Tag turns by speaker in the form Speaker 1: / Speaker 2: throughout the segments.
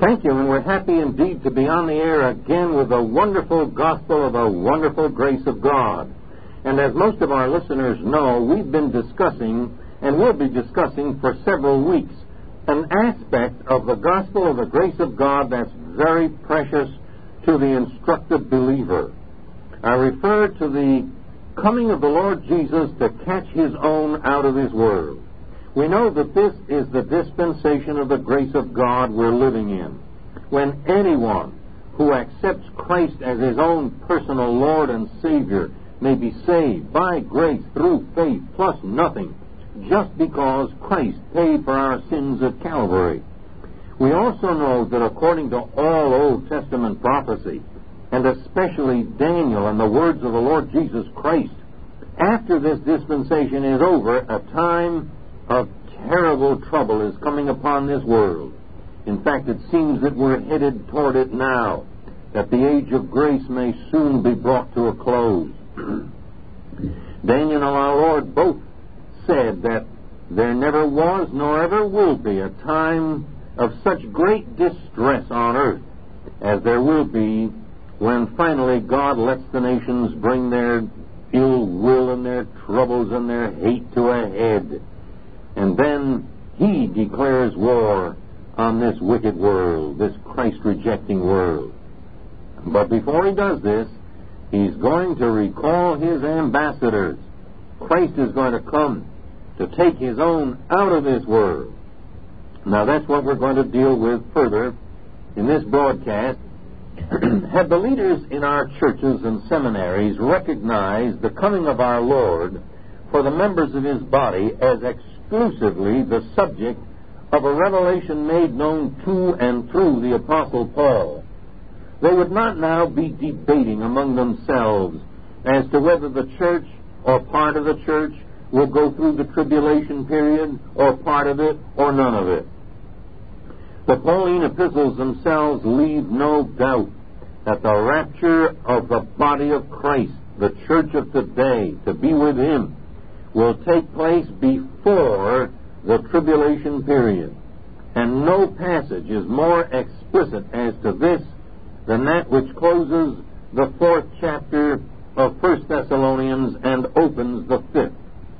Speaker 1: Thank you, and we're happy indeed to be on the air again with the wonderful gospel of the wonderful grace of God. And as most of our listeners know, we've been discussing, and will be discussing for several weeks, an aspect of the gospel of the grace of God that's very precious to the instructed believer. I refer to the coming of the Lord Jesus to catch his own out of his world. We know that this is the dispensation of the grace of God we're living in, when anyone who accepts Christ as his own personal Lord and Savior may be saved by grace through faith plus nothing, just because Christ paid for our sins at Calvary. We also know that according to all Old Testament prophecy, and especially Daniel and the words of the Lord Jesus Christ, after this dispensation is over, a time of terrible trouble is coming upon this world. In fact, it seems that we're headed toward it now, that the age of grace may soon be brought to a close. Daniel and our Lord both said that there never was nor ever will be a time of such great distress on earth as there will be when finally God lets the nations bring their ill will and their troubles and their hate to a head. And then he declares war on this wicked world, this Christ-rejecting world. But before he does this, he's going to recall his ambassadors. Christ is going to come to take his own out of this world. Now that's what we're going to deal with further in this broadcast. Have the leaders in our churches and seminaries recognized the coming of our Lord for the members of his body as exclusively the subject of a revelation made known to and through the Apostle Paul? They would not now be debating among themselves as to whether the church or part of the church will go through the tribulation period, or part of it, or none of it. The Pauline epistles themselves leave no doubt that the rapture of the body of Christ, the church of today, to be with him, will take place before the tribulation period. And no passage is more explicit as to this than that which closes the 4th chapter of 1 Thessalonians and opens the 5th.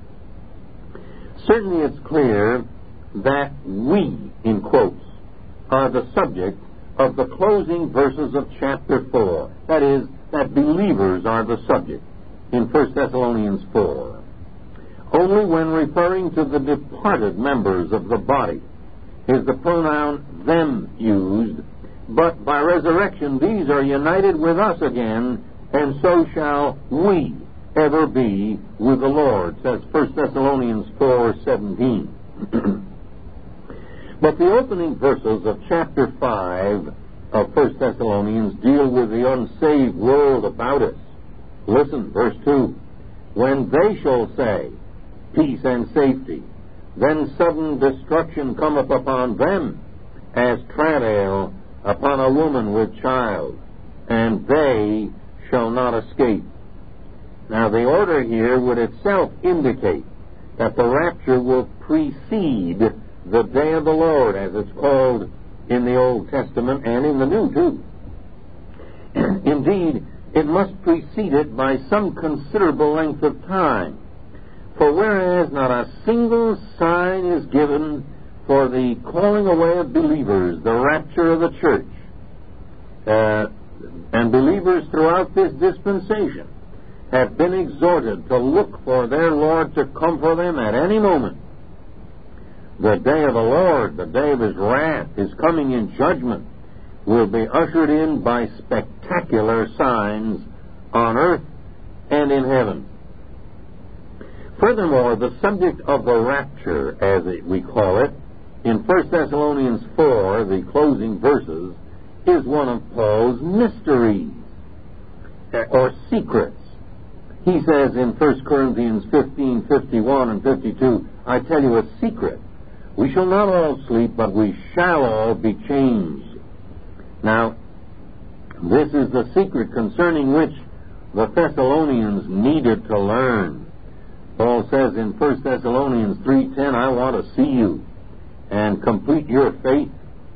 Speaker 1: Certainly it's clear that we, in quotes, are the subject of the closing verses of chapter 4. That is, that believers are the subject in 1 Thessalonians 4. Only when referring to the departed members of the body is the pronoun them used, but by resurrection these are united with us again, and so shall we ever be with the Lord, says 1 Thessalonians 4:17. But the opening verses of chapter 5 of 1 Thessalonians deal with the unsaved world about us. Listen, verse 2. When they shall say, peace and safety, then sudden destruction cometh upon them, as travail upon a woman with child, and they shall not escape. Now the order here would itself indicate that the rapture will precede the day of the Lord, as it's called in the Old Testament and in the New too. Indeed, it must precede it by some considerable length of time. For whereas not a single sign is given for the calling away of believers, the rapture of the church, and believers throughout this dispensation have been exhorted to look for their Lord to come for them at any moment. The day of the Lord, the day of his wrath, his coming in judgment, will be ushered in by spectacular signs on earth and in heaven. Furthermore, the subject of the rapture, as we call it, in 1 Thessalonians 4, the closing verses, is one of Paul's mysteries, or secrets. He says in 1 Corinthians 15:51 and 52, I tell you a secret. We shall not all sleep, but we shall all be changed. Now, this is the secret concerning which the Thessalonians needed to learn. Paul says in 1 Thessalonians 3:10, I want to see you and complete your faith,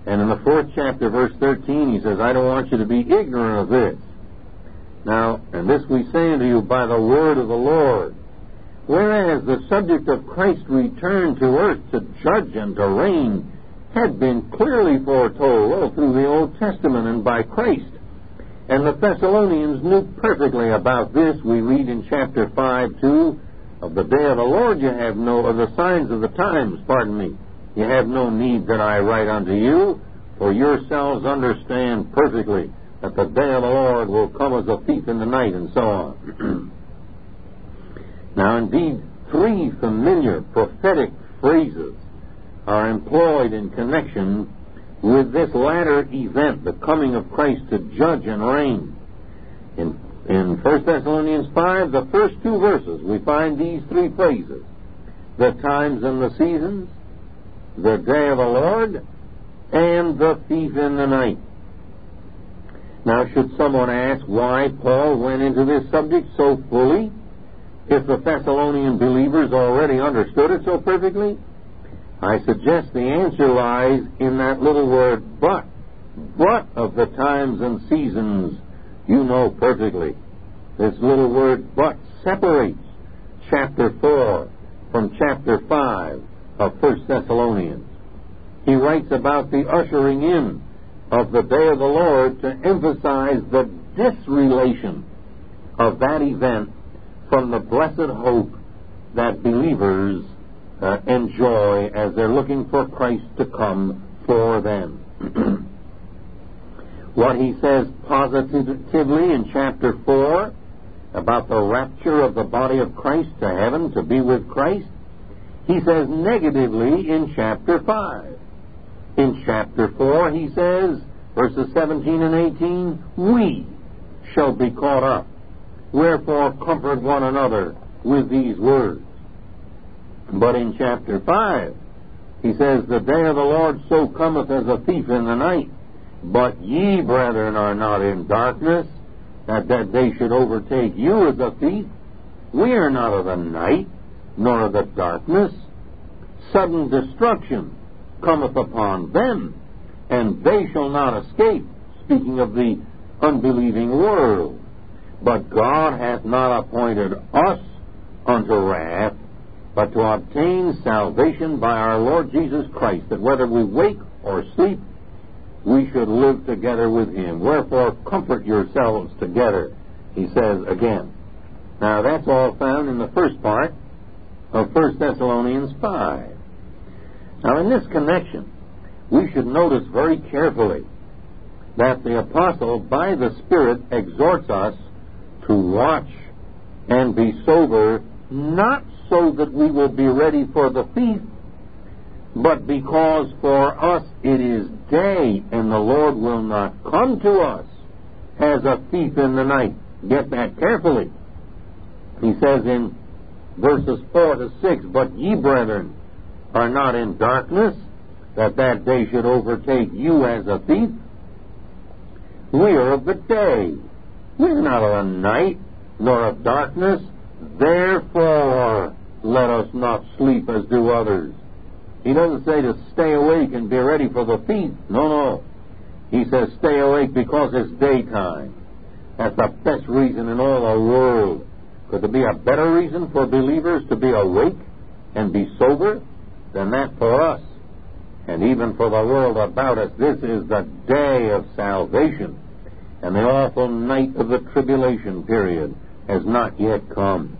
Speaker 1: And in the 4th chapter, verse 13, he says, I don't want you to be ignorant of this. Now, and this we say unto you by the word of the Lord. Whereas the subject of Christ's return to earth to judge and to reign had been clearly foretold all through the Old Testament and by Christ. And the Thessalonians knew perfectly about this. We read in chapter 5, too, of the day of the Lord of the signs of the times, you have no need that I write unto you, for yourselves understand perfectly that the day of the Lord will come as a thief in the night, and so on. Now, indeed, 3 familiar prophetic phrases are employed in connection with this latter event, the coming of Christ to judge and reign. In 1 Thessalonians 5, the first 2 verses, we find these 3 phrases: the times and the seasons, the day of the Lord, and the thief in the night. Now, should someone ask why Paul went into this subject so fully, if the Thessalonian believers already understood it so perfectly? I suggest the answer lies in that little word, but. But of the times and seasons you know perfectly. This little word, but, separates chapter 4 from chapter 5 of 1 Thessalonians. He writes about the ushering in of the day of the Lord to emphasize the disrelation of that event from the blessed hope that believers enjoy as they're looking for Christ to come for them. What he says positively in chapter 4 about the rapture of the body of Christ to heaven to be with Christ, he says negatively in chapter 5. In chapter 4, he says, verses 17 and 18, we shall be caught up. Wherefore comfort one another with these words. But in chapter 5, he says, the day of the Lord so cometh as a thief in the night. But ye, brethren, are not in darkness, that day should overtake you as a thief. We are not of the night, nor of the darkness. Sudden destruction cometh upon them, and they shall not escape. Speaking of the unbelieving world. But God hath not appointed us unto wrath, but to obtain salvation by our Lord Jesus Christ, that whether we wake or sleep, we should live together with Him. Wherefore comfort yourselves together, he says again. Now that's all found in the first part of 1 Thessalonians 5. Now in this connection, we should notice very carefully that the apostle, by the Spirit, exhorts us to watch and be sober, not so that we will be ready for the thief, but because for us it is day, and the Lord will not come to us as a thief in the night. Get that carefully. He says in verses 4 to 6, but ye, brethren, are not in darkness, that day should overtake you as a thief. We are of the day. We are not of the night, nor of darkness. Therefore, let us not sleep as do others. He doesn't say to stay awake and be ready for the thief. No. He says stay awake because it's daytime. That's the best reason in all the world. Could there be a better reason for believers to be awake and be sober than that for us? And even for the world about us, this is the day of salvation. And the awful night of the tribulation period has not yet come.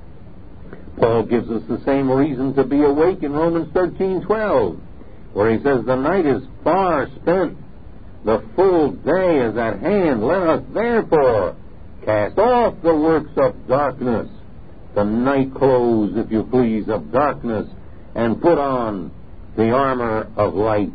Speaker 1: Paul gives us the same reason to be awake in Romans 13:12, where he says, the night is far spent, the full day is at hand. Let us therefore cast off the works of darkness, the night clothes, if you please, of darkness, and put on the armor of light.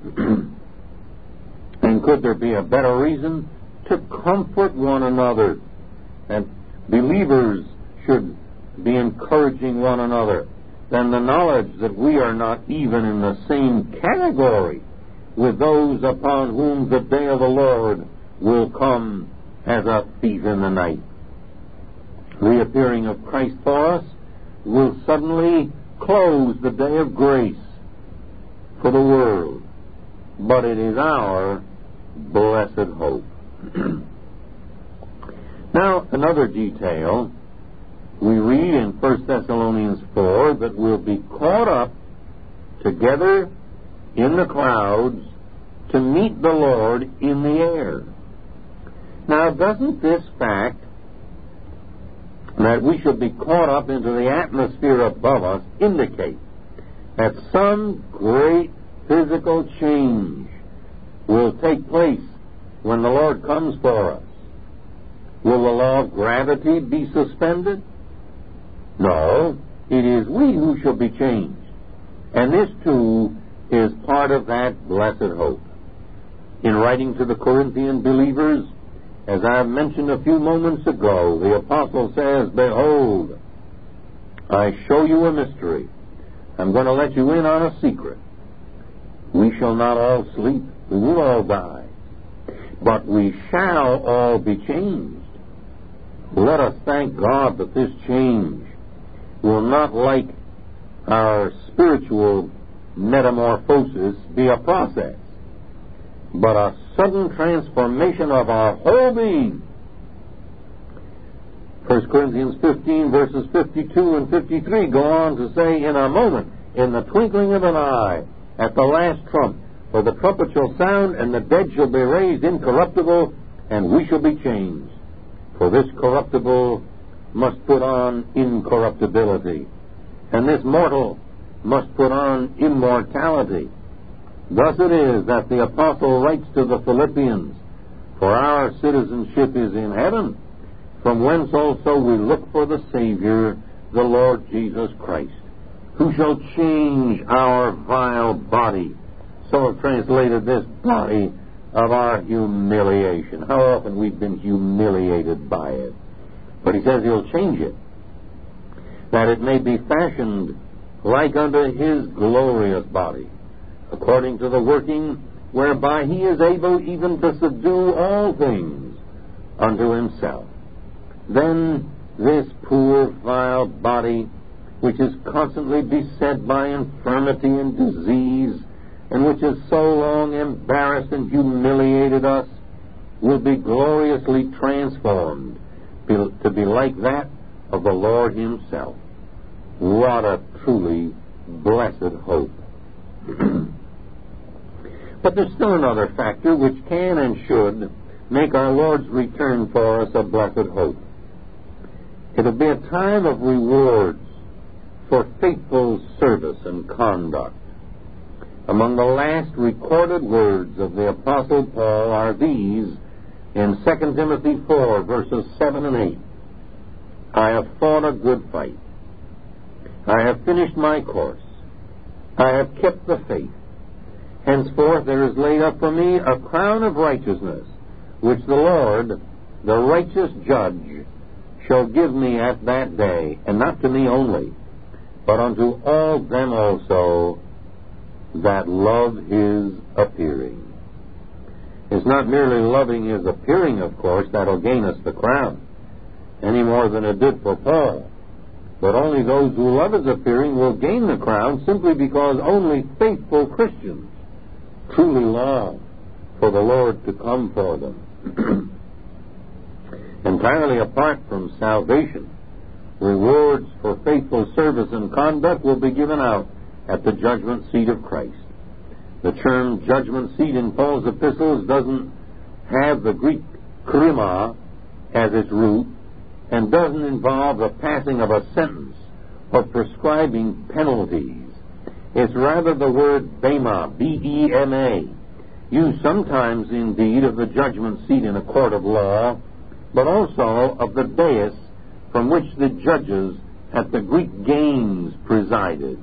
Speaker 1: And could there be a better reason? To comfort one another. And believers should be encouraging one another than the knowledge that we are not even in the same category with those upon whom the day of the Lord will come as a thief in the night. The appearing of Christ for us will suddenly close the day of grace for the world. but it is our blessed hope. Now, another detail, we read in 1 Thessalonians 4 that we'll be caught up together in the clouds to meet the Lord in the air. Now, doesn't this fact that we should be caught up into the atmosphere above us indicate that some great physical change will take place when the Lord comes for us? Will the law of gravity be suspended? No, it is we who shall be changed. And this, too, is part of that blessed hope. In writing to the Corinthian believers, as I have mentioned a few moments ago, the apostle says, "Behold, I show you a mystery. I'm going to let you in on a secret. We shall not all sleep. We will all die. But we shall all be changed." Let us thank God that this change will not, like our spiritual metamorphosis, be a process, but a sudden transformation of our whole being. 1 Corinthians 15 verses 52 and 53 go on to say, "In a moment, in the twinkling of an eye, at the last trump, for the trumpet shall sound, and the dead shall be raised incorruptible, and we shall be changed. For this corruptible must put on incorruptibility, and this mortal must put on immortality." Thus it is that the apostle writes to the Philippians, "For our citizenship is in heaven, from whence also we look for the Savior, the Lord Jesus Christ, who shall change our vile body." So I've translated this, body of our humiliation. How often we've been humiliated by it. But he says he'll change it, that it may be fashioned like unto his glorious body, according to the working whereby he is able even to subdue all things unto himself. Then this poor vile body, which is constantly beset by infirmity and disease, and which has so long embarrassed and humiliated us, will be gloriously transformed to be like that of the Lord himself. What a truly blessed hope. But there's still another factor which can and should make our Lord's return for us a blessed hope. It'll be a time of rewards for faithful service and conduct. Among the last recorded words of the Apostle Paul are these in 2 Timothy 4, verses 7 and 8. "I have fought a good fight. I have finished my course. I have kept the faith. Henceforth there is laid up for me a crown of righteousness, which the Lord, the righteous judge, shall give me at that day, and not to me only, but unto all them also that love his appearing." It's not merely loving his appearing, of course, that'll gain us the crown, any more than it did for Paul. But only those who love his appearing will gain the crown, simply because only faithful Christians truly long for the Lord to come for them. Entirely apart from salvation, rewards for faithful service and conduct will be given out at the judgment seat of Christ. The term judgment seat in Paul's epistles doesn't have the Greek krima as its root, and doesn't involve the passing of a sentence or prescribing penalties. It's rather the word bema, B-E-M-A, used sometimes indeed of the judgment seat in a court of law, but also of the dais from which the judges at the Greek games presided.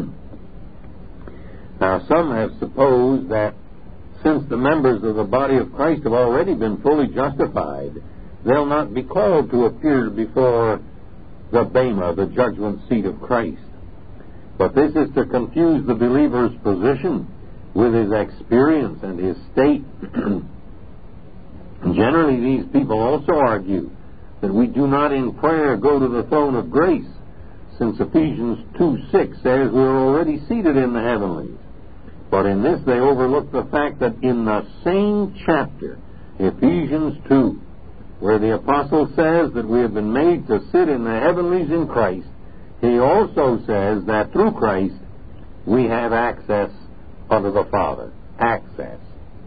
Speaker 1: Now, some have supposed that since the members of the body of Christ have already been fully justified, they'll not be called to appear before the bema, the judgment seat of Christ. But this is to confuse the believer's position with his experience and his state. Generally, these people also argue that we do not in prayer go to the throne of grace, since Ephesians 2:6 says we're already seated in the heavenlies. But in this they overlook the fact that in the same chapter, Ephesians 2, where the apostle says that we have been made to sit in the heavenlies in Christ, he also says that through Christ we have access unto the Father. Access.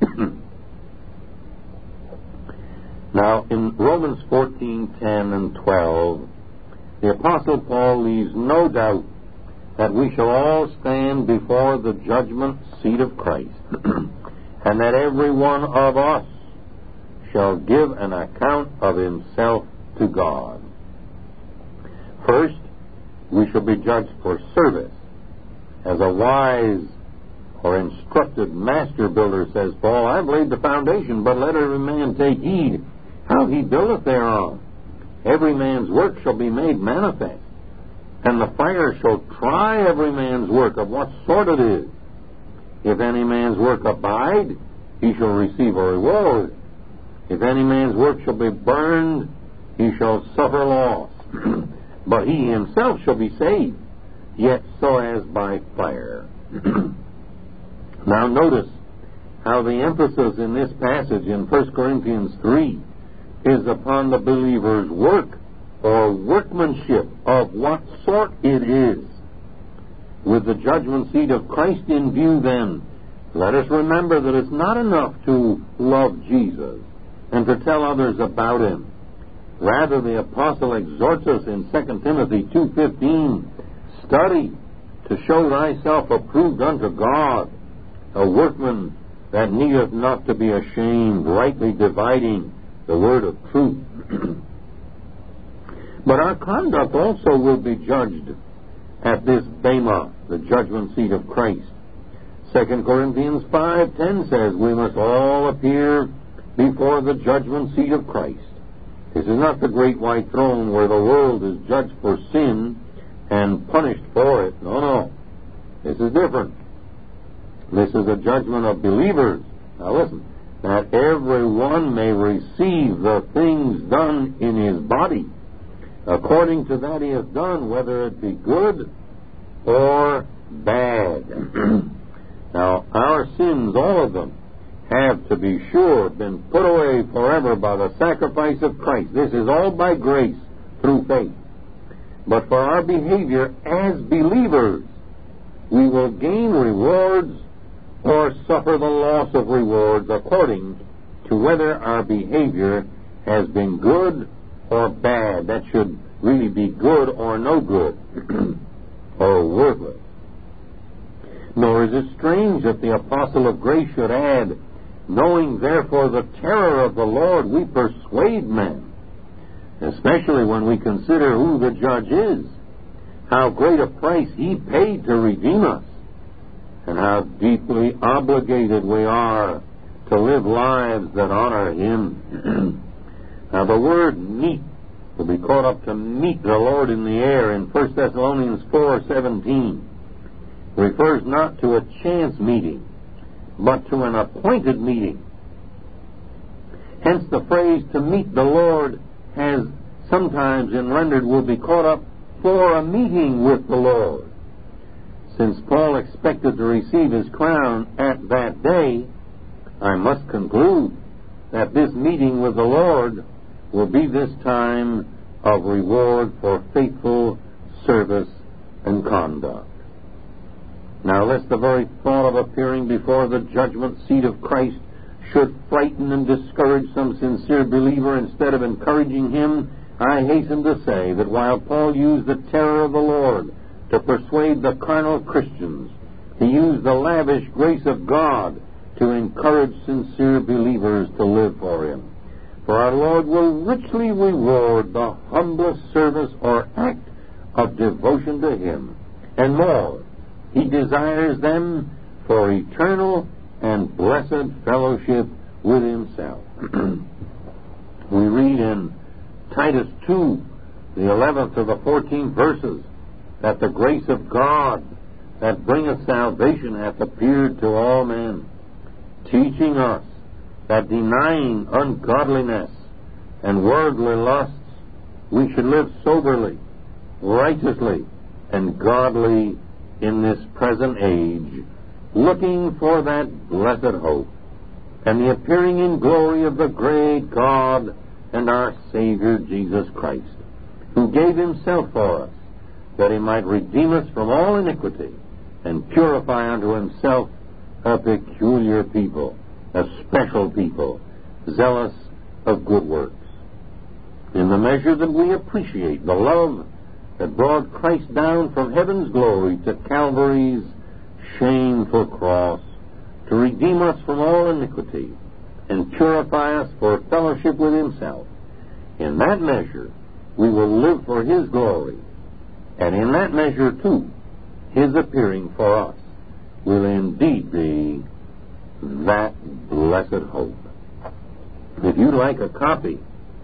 Speaker 1: Now, in Romans 14:10 and 12, the Apostle Paul leaves no doubt that we shall all stand before the judgment seat of Christ, and that every one of us shall give an account of himself to God. First, we shall be judged for service. As a wise or instructed master builder, says Paul, I've laid the foundation, but let every man take heed how he buildeth thereon. Every man's work shall be made manifest, and the fire shall try every man's work of what sort it is. If any man's work abide, he shall receive a reward. If any man's work shall be burned, he shall suffer loss. But he himself shall be saved, yet so as by fire. Now notice how the emphasis in this passage in 1 Corinthians 3 is upon the believer's work or workmanship, of what sort it is. With the judgment seat of Christ in view, then, let us remember that it's not enough to love Jesus and to tell others about him. Rather, the apostle exhorts us in 2 Timothy 2:15, study to show thyself approved unto God, a workman that needeth not to be ashamed, rightly dividing the word of truth. But our conduct also will be judged at this Bema, the judgment seat of Christ. 2 Corinthians 5:10 says we must all appear before the judgment seat of Christ. This is not the great white throne where the world is judged for sin and punished for it. No. This is different. This is a judgment of believers. Now listen, that every one may receive the things done in his body, according to that he has done, whether it be good or bad. Now, our sins, all of them, have, to be sure, been put away forever by the sacrifice of Christ. This is all by grace, through faith. But for our behavior as believers, we will gain rewards or suffer the loss of rewards according to whether our behavior has been good or bad. That should really be good or no good, or worthless. Nor is it strange that the apostle of grace should add, knowing therefore the terror of the Lord, we persuade men, especially when we consider who the judge is, how great a price he paid to redeem us, and how deeply obligated we are to live lives that honor him. Now the word meet will be caught up to meet the Lord in the air in 1 Thessalonians 4:17. Refers not to a chance meeting, but to an appointed meeting. Hence the phrase to meet the Lord has sometimes in rendered will be caught up for a meeting with the Lord. Since Paul expected to receive his crown at that day, I must conclude that this meeting with the Lord will be this time of reward for faithful service and conduct. Now, lest the very thought of appearing before the judgment seat of Christ should frighten and discourage some sincere believer instead of encouraging him, I hasten to say that while Paul used the terror of the Lord to persuade the carnal Christians, he used the lavish grace of God to encourage sincere believers to live for him. For our Lord will richly reward the humblest service or act of devotion to him, and more, he desires them for eternal and blessed fellowship with himself. We read in Titus 2, the 11th to the 14th verses, that the grace of God that bringeth salvation hath appeared to all men, teaching us that denying ungodliness and worldly lusts, we should live soberly, righteously, and godly in this present age, looking for that blessed hope and the appearing in glory of the great God and our Savior Jesus Christ, who gave himself for us, that he might redeem us from all iniquity and purify unto himself a peculiar people, a special people, zealous of good works. In the measure that we appreciate the love that brought Christ down from heaven's glory to Calvary's shameful cross, to redeem us from all iniquity and purify us for fellowship with himself, in that measure we will live for his glory, and in that measure too his appearing for us will indeed be that blessed hope. If you'd like a copy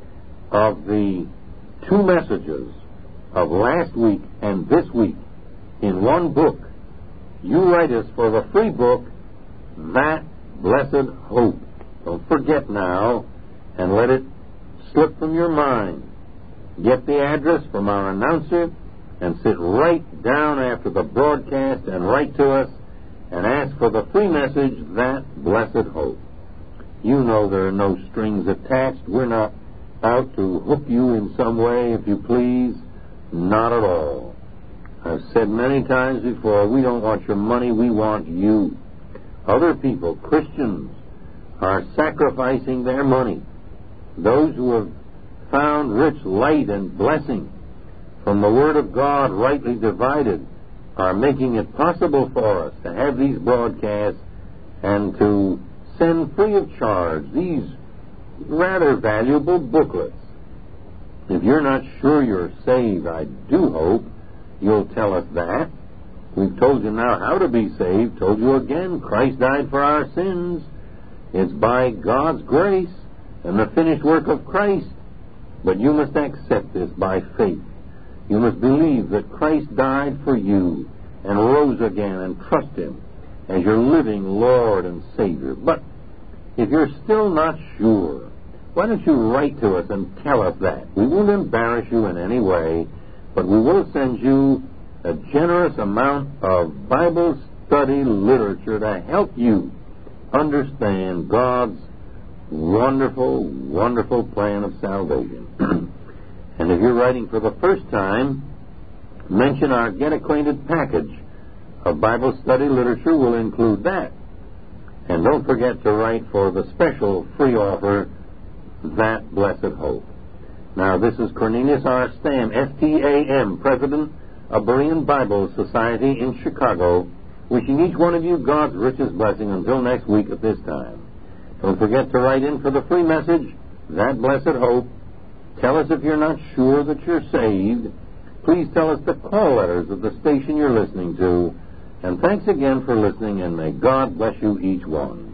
Speaker 1: of the two messages of last week and this week in one book, you write us for the free book, That Blessed Hope. Don't forget now, and let it slip from your mind. Get the address from our announcer and sit right down after the broadcast and write to us and ask for the free message, That Blessed Hope. You know there are no strings attached. We're not out to hook you in some way, if you please. Not at all. I've said many times before, we don't want your money, we want you. Other people, Christians, are sacrificing their money. Those who have found rich light and blessing from the Word of God rightly divided are making it possible for us to have these broadcasts and to send free of charge these rather valuable booklets. If you're not sure you're saved, I do hope you'll tell us that. We've told you now how to be saved, told you again, Christ died for our sins. It's by God's grace and the finished work of Christ. But you must accept this by faith. You must believe that Christ died for you and rose again and trust him as your living Lord and Savior. But if you're still not sure, why don't you write to us and tell us that? We won't embarrass you in any way, but we will send you a generous amount of Bible study literature to help you understand God's wonderful, wonderful plan of salvation. And if you're writing for the first time, mention our Get Acquainted package of Bible study literature will include that. And don't forget to write for the special free offer, That Blessed Hope. Now, this is Cornelius R. Stam, S-T-A-M, President of Berean Bible Society in Chicago, wishing each one of you God's richest blessing until next week at this time. Don't forget to write in for the free message, That Blessed Hope. Tell us if you're not sure that you're saved. Please tell us the call letters of the station you're listening to. And thanks again for listening, and may God bless you each one.